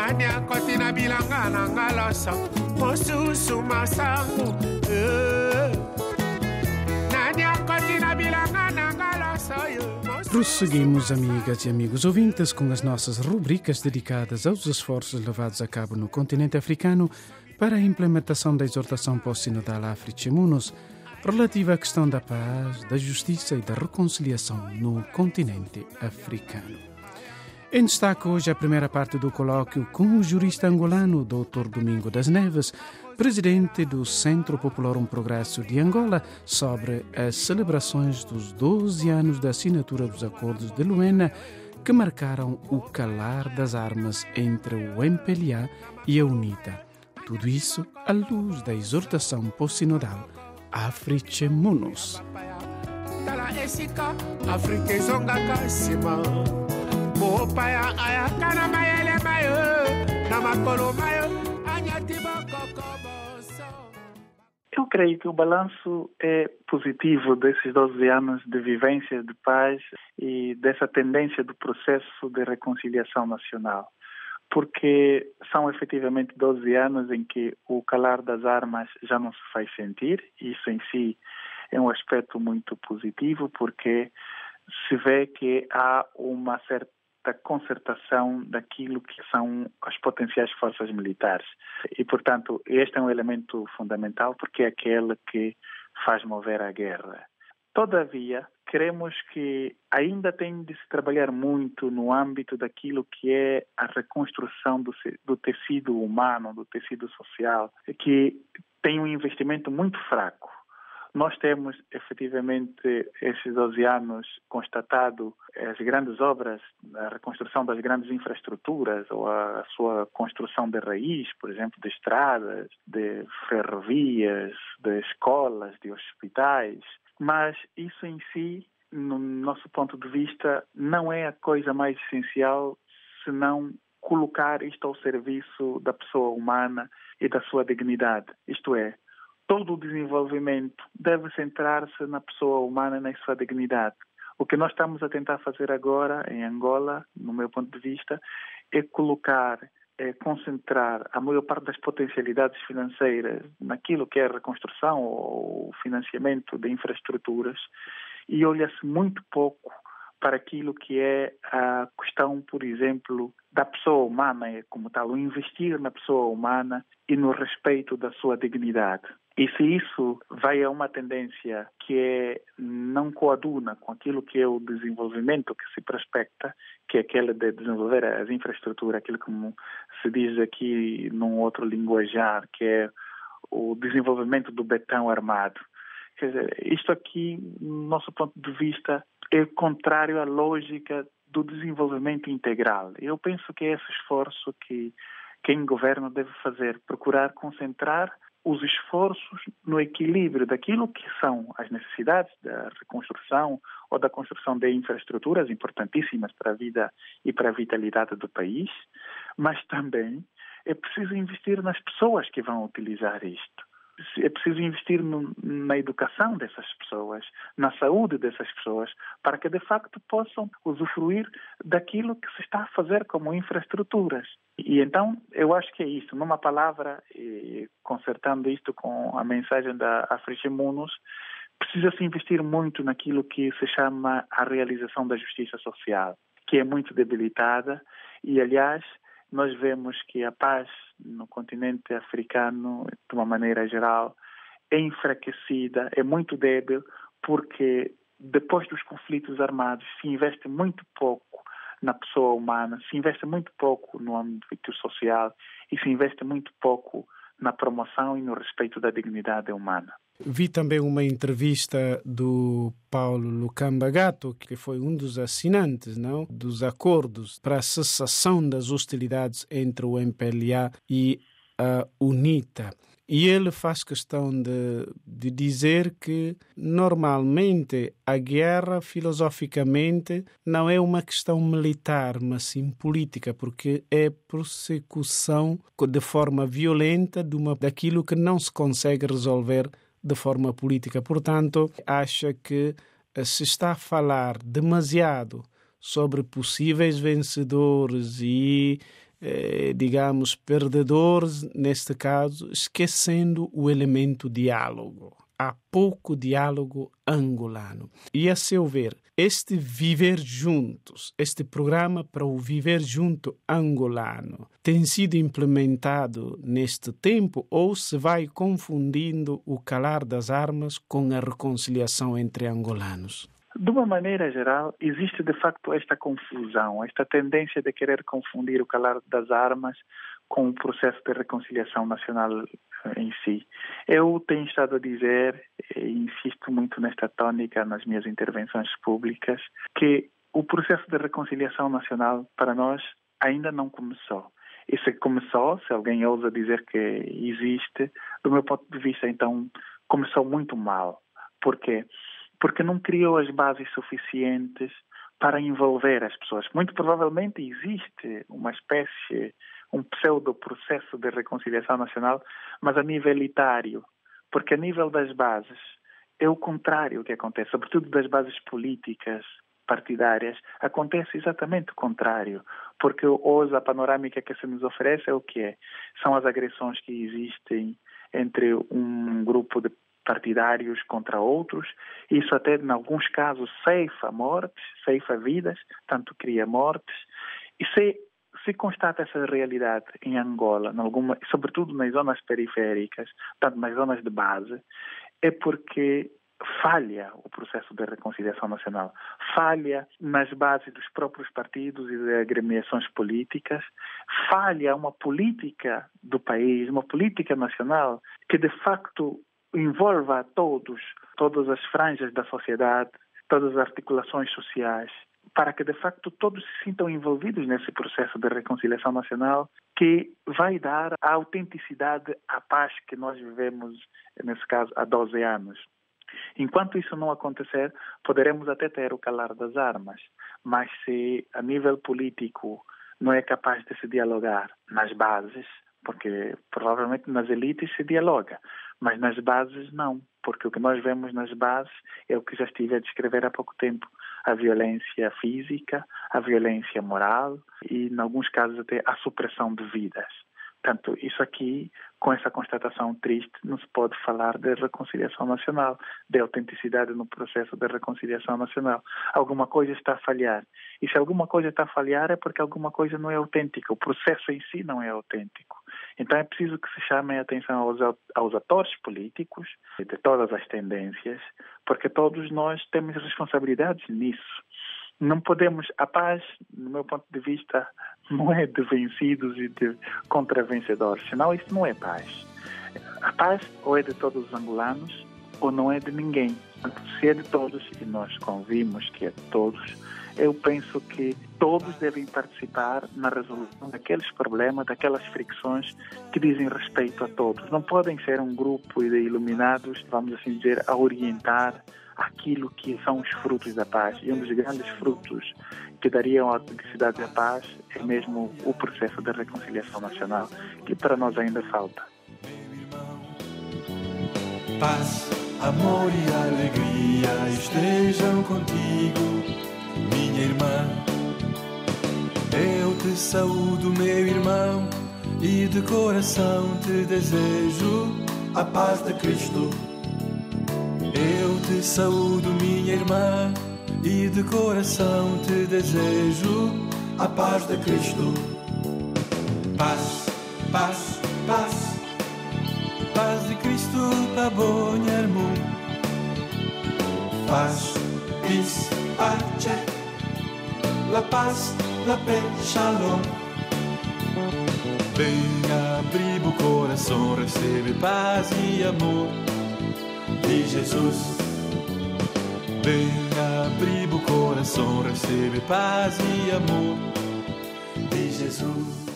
Nanya kotina bilanga nangalosa mosusu masangu Nanya kotina bilanga nangalosa Prosseguimos, amigas e amigos ouvintes, com as nossas rubricas dedicadas aos esforços levados a cabo no continente africano para a implementação da exortação pós-sinodal Africhemunus relativa à questão da paz, da justiça e da reconciliação no continente africano. Em destaque hoje a primeira parte do colóquio com o jurista angolano Dr. Domingo das Neves, presidente do Centro Popular Progresso de Angola, sobre as celebrações dos 12 anos da assinatura dos Acordos de Luena, que marcaram o calar das armas entre o MPLA e a UNITA. Tudo isso à luz da exortação pós-sinodal Africhemunus. Eu creio que o balanço é positivo desses 12 anos de vivência de paz e dessa tendência do processo de reconciliação nacional, porque são efetivamente 12 anos em que o calar das armas já não se faz sentir. Isso em si é um aspecto muito positivo, porque se vê que há uma certa concertação daquilo que são as potenciais forças militares. E, portanto, este é um elemento fundamental, porque é aquele que faz mover a guerra. Todavia, queremos que ainda tem de se trabalhar muito no âmbito daquilo que é a reconstrução do tecido humano, do tecido social, que tem um investimento muito fraco. Nós temos, efetivamente, esses 12 anos constatado as grandes obras, a reconstrução das grandes infraestruturas ou a sua construção de raiz, por exemplo, de estradas, de ferrovias, de escolas, de hospitais. Mas isso em si, no nosso ponto de vista, não é a coisa mais essencial, senão colocar isto ao serviço da pessoa humana e da sua dignidade. Isto é, todo o desenvolvimento deve centrar-se na pessoa humana e na sua dignidade. O que nós estamos a tentar fazer agora em Angola, no meu ponto de vista, é concentrar a maior parte das potencialidades financeiras naquilo que é a reconstrução ou o financiamento de infraestruturas, e olha-se muito pouco para aquilo que é a questão, por exemplo, da pessoa humana como tal, o investir na pessoa humana e no respeito da sua dignidade. E se isso vai a uma tendência que não coaduna com aquilo que é o desenvolvimento que se prospecta, que é aquele de desenvolver as infraestruturas, aquilo como se diz aqui num outro linguajar, que é o desenvolvimento do betão armado. Quer dizer, isto aqui, no nosso ponto de vista, é contrário à lógica do desenvolvimento integral. Eu penso que é esse esforço que quem governa deve fazer, procurar concentrar os esforços no equilíbrio daquilo que são as necessidades da reconstrução ou da construção de infraestruturas importantíssimas para a vida e para a vitalidade do país, mas também é preciso investir nas pessoas que vão utilizar isto. É preciso investir na educação dessas pessoas, na saúde dessas pessoas, para que de facto possam usufruir daquilo que se está a fazer como infraestruturas. E então eu acho que é isso. Numa palavra, consertando isto com a mensagem da Africhemunus, precisa-se investir muito naquilo que se chama a realização da justiça social, que é muito debilitada e, aliás, nós vemos que a paz no continente africano, de uma maneira geral, é enfraquecida, é muito débil, porque depois dos conflitos armados se investe muito pouco na pessoa humana, se investe muito pouco no âmbito social e se investe muito pouco na promoção e no respeito da dignidade humana. Vi também uma entrevista do Paulo Lukamba Gato, que foi um dos assinantes, dos acordos para a cessação das hostilidades entre o MPLA e a UNITA. E ele faz questão de dizer que, normalmente, a guerra, filosoficamente, não é uma questão militar, mas sim política, porque é persecução de forma violenta daquilo que não se consegue resolver de forma política. Portanto, acha que se está a falar demasiado sobre possíveis vencedores e digamos, perdedores, neste caso, esquecendo o elemento diálogo. Há pouco diálogo angolano. E, a seu ver, este Viver Juntos, este programa para o Viver Junto angolano, tem sido implementado neste tempo ou se vai confundindo o calar das armas com a reconciliação entre angolanos? De uma maneira geral, existe de facto esta confusão, esta tendência de querer confundir o calar das armas com o processo de reconciliação nacional em si. Eu tenho estado a dizer, e insisto muito nesta tónica nas minhas intervenções públicas, que o processo de reconciliação nacional para nós ainda não começou. E se começou, se alguém ousa dizer que existe, do meu ponto de vista, então, começou muito mal. Por quê? Porque não criou as bases suficientes para envolver as pessoas. Muito provavelmente existe uma espécie, um pseudo-processo de reconciliação nacional, mas a nível elitário, porque a nível das bases é o contrário que acontece, sobretudo das bases políticas, partidárias, acontece exatamente o contrário, porque hoje a panorâmica que se nos oferece é o que é? São as agressões que existem entre um grupo de partidários contra outros, isso até em alguns casos ceifa mortes, ceifa vidas, tanto cria mortes, e se constata essa realidade em Angola, sobretudo nas zonas periféricas, tanto nas zonas de base, é porque falha o processo de reconciliação nacional, falha nas bases dos próprios partidos e de agremiações políticas, falha uma política do país, uma política nacional que de facto envolva a todos, todas as franjas da sociedade, todas as articulações sociais, para que de facto todos se sintam envolvidos nesse processo de reconciliação nacional que vai dar a autenticidade à paz que nós vivemos, nesse caso, há 12 anos. Enquanto isso não acontecer, poderemos até ter o calar das armas, mas se a nível político não é capaz de se dialogar nas bases, porque provavelmente nas elites se dialoga, mas nas bases não, porque o que nós vemos nas bases é o que já estive a descrever há pouco tempo, a violência física, a violência moral e, em alguns casos, até a supressão de vidas. Portanto, isso aqui, com essa constatação triste, não se pode falar de reconciliação nacional, de autenticidade no processo de reconciliação nacional. Alguma coisa está a falhar. E se alguma coisa está a falhar é porque alguma coisa não é autêntica. O processo em si não é autêntico. Então é preciso que se chame a atenção aos atores políticos, de todas as tendências, porque todos nós temos responsabilidades nisso. Não podemos, a paz, no meu ponto de vista, não é de vencidos e de contra-vencedores, senão isso não é paz. A paz ou é de todos os angolanos ou não é de ninguém. Se é de todos, e nós convimos que é de todos, eu penso que todos devem participar na resolução daqueles problemas, daquelas fricções que dizem respeito a todos. Não podem ser um grupo de iluminados, vamos assim dizer, a orientar aquilo que são os frutos da paz. E um dos grandes frutos que dariam a autenticidade da paz é mesmo o processo de reconciliação nacional, que para nós ainda falta. Paz, amor e alegria estejam contigo, minha irmã. Eu te saúdo, meu irmão, e de coração te desejo a paz de Cristo. Eu te saúdo, minha irmã, e de coração te desejo a paz de Cristo. Paz, paz, paz, paz de Cristo para bonharmo. Paz, peace, pace, la paz, la paix, shalom. Venha abrir o coração, recebe paz e amor de Jesus. Venha abrir o coração, recebe paz e amor de Jesus.